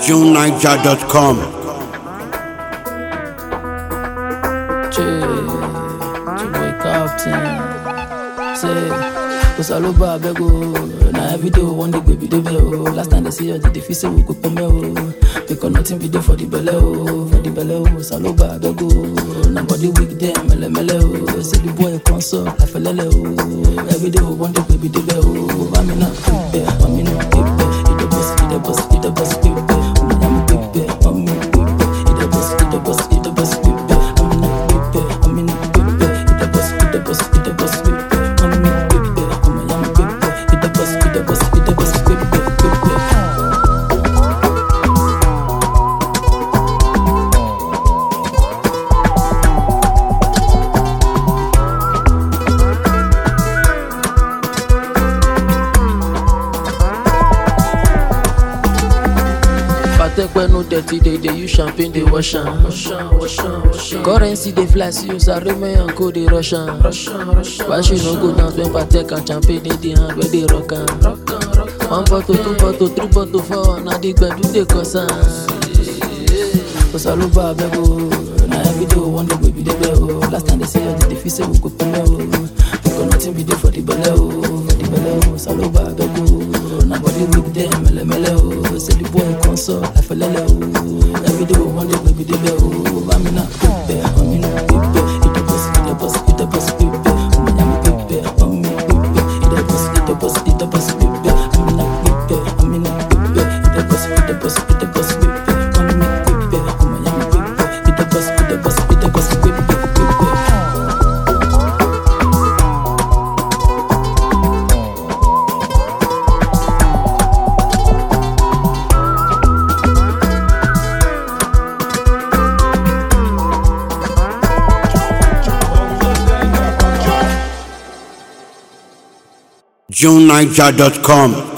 JuneNiger.com. Osaloba bego na every day one day baby dey there. Last time they see us, they feel say we go come here because nothing be there for the belly for the belly. Osaloba bego na body weak there mele mele say the boy console I feel every day one day baby dey there. I'm in a baby, I'm in a baby. It the boss, it the boss, it the boss baby. I'm a baby, I'm in a baby. It the boss, it the boss, it the boss baby. I'm in a baby, I'm in a baby. It the boss, it the boss, it the boss baby. Take no dirty, they use champagne, they wash am. Currency they fly, see you Sareme and Co they rush am. Why she no go dance when Patek and champagne in the hand where they rock am? 1 bottle, 2 bottle, 3 bottle, 4, now they do they cause am. Osaloba bego, na every day one day baby dey there. Last time they say us, they feel say we go come here because nothing be there for the belly for the belly. Osaloba bego, na body weak there mele mele say the boy console I feel every day one day baby dey there. I'm in a baby, I'm in a baby. It the boss, it the boss, it the boss baby. I'm in a baby, I'm in a baby. It the boss, it the boss, it the boss baby. I'm in a baby, I'm in a baby. It the boss, it the boss, it the boss baby. I'm in a baby, I'm in a baby. It the boss, it the boss, it the boss baby. JuneNiger.com.